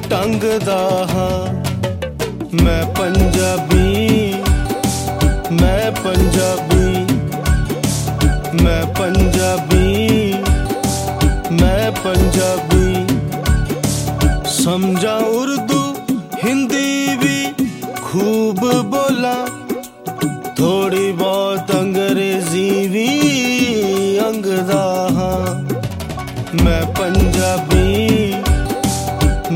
ਢੰਗ ਦਾ ਹਾਂ। ਮੈਂ ਪੰਜਾਬੀ, ਮੈਂ ਪੰਜਾਬੀ, ਮੈਂ ਪੰਜਾਬੀ, ਮੈਂ ਪੰਜਾਬੀ। ਸਮਝਾਂ ਉਰਦੂ हिंदी भी खूब बोला, थोड़ी बहुत अंग्रेजी भी अंगदा हाँ। मैं पंजाबी,